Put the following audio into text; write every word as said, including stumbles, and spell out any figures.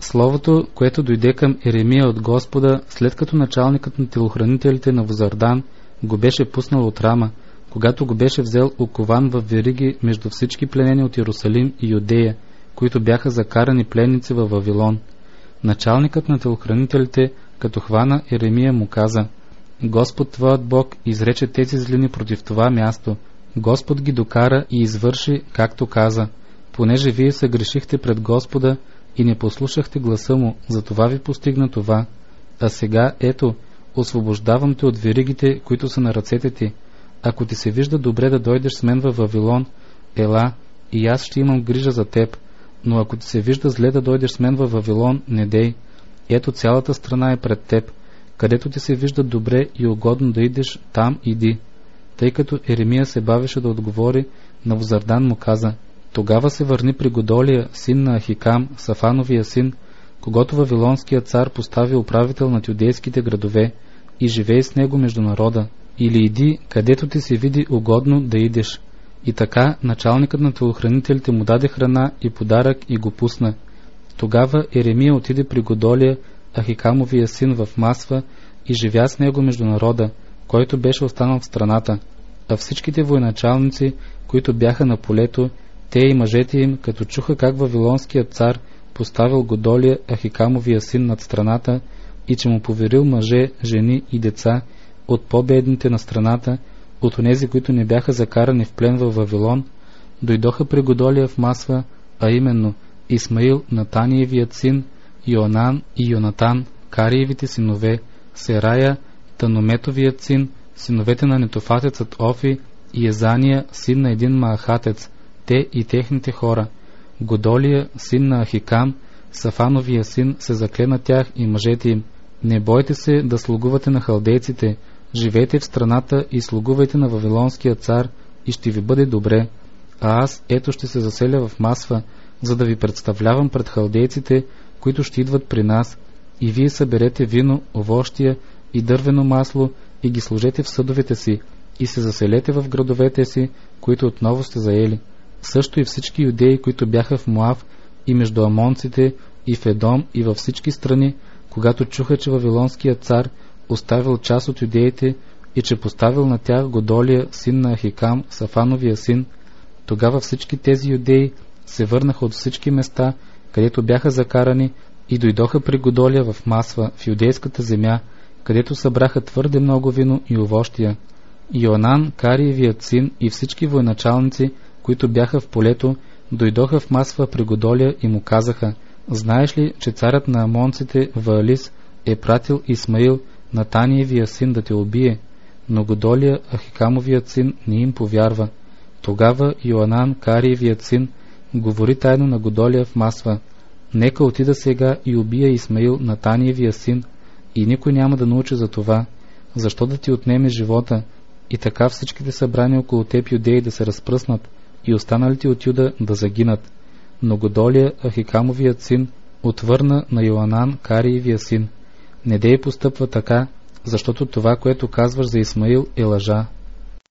Словото, което дойде към Еремия от Господа, след като началникът на телохранителите на Возардан го беше пуснал от Рама, когато го беше взел окован в вериги между всички пленени от Иерусалим и Юдея, които бяха закарани пленници във Вавилон. Началникът на телохранителите, като хвана Еремия, му каза: Господ твоят Бог изрече тези злини против това място. Господ ги докара и извърши, както каза. Понеже вие съгрешихте пред Господа и не послушахте гласа му, затова ви постигна това. А сега, ето, освобождавам те от веригите, които са на ръцете ти. Ако ти се вижда добре да дойдеш с мен във Вавилон, ела, и аз ще имам грижа за теб. Но ако ти се вижда зле да дойдеш с мен във Вавилон, не дей. Ето, цялата страна е пред теб. Където ти се вижда добре и угодно да идеш, там иди. Тъй като Еремия се бавеше да отговори, Навузардан му каза: Тогава се върни при Годолия, син на Ахикам, Сафановия син, когато Вавилонският цар постави управител над юдейските градове, и живей с него между народа. Или иди, където ти се види угодно да идеш. И така началникът на телохранителите му даде храна и подарък и го пусна. Тогава Еремия отиде при Годолия, Ахикамовия син, в Масва и живя с него между народа, който беше останал в страната. А всичките военачалници, които бяха на полето, те и мъжете им, като чуха как Вавилонският цар поставил Годолия, Ахикамовия син, над страната и че му поверил мъже, жени и деца от по-бедните на страната, от онези, които не бяха закарани в плен във Вавилон, дойдоха при Годолия в Масва, а именно Исмаил, Натаниевият син, Йоанан и Йонатан, Кариевите синове, Серая, Танометовият син, синовете на нетофатецът Офи и Езания, син на един маахатец, те и техните хора. Годолия, син на Ахикам, Сафановия син, се закле на тях и мъжете им: Не бойте се да слугувате на халдейците, живейте в страната и слугувайте на Вавилонския цар и ще ви бъде добре. А аз ето ще се заселя в Масва, за да ви представлявам пред халдейците, които ще идват при нас, и вие съберете вино, овощия и дървено масло и ги сложете в съдовете си и се заселете в градовете си, които отново сте заели. Също и всички юдеи, които бяха в Моав и между амонците и в Едом и във всички страни, когато чуха, че Вавилонският цар оставил част от юдеите и че поставил на тях Годолия, син на Ахикам, Сафановия син, тогава всички тези юдеи се върнаха от всички места, където бяха закарани, и дойдоха при Годолия в Масва, в юдейската земя, където събраха твърде много вино и овощия. Йоанан, Кариевият син, и всички военачалници, които бяха в полето, дойдоха в Масва при Годолия и му казаха: Знаеш ли, че царят на амонците Ваалис е пратил Исмаил, Натаниевия син, да те убие? Но Годолия, Ахикамовият син, не им повярва. Тогава Йоанан, Кариевият син, говори тайно на Годолия в Масва: Нека отида сега и убия Исмаил, Натаниевия син, и никой няма да научи за това. Защо да ти отнеме живота? И така всичките събрани около теб юдеи да се разпръснат и останалите от Юда да загинат. Но Годолия, Ахикамовият син, отвърна на Йоанан, Кариевия син: Не дей постъпва така, защото това, което казваш за Исмаил, е лъжа.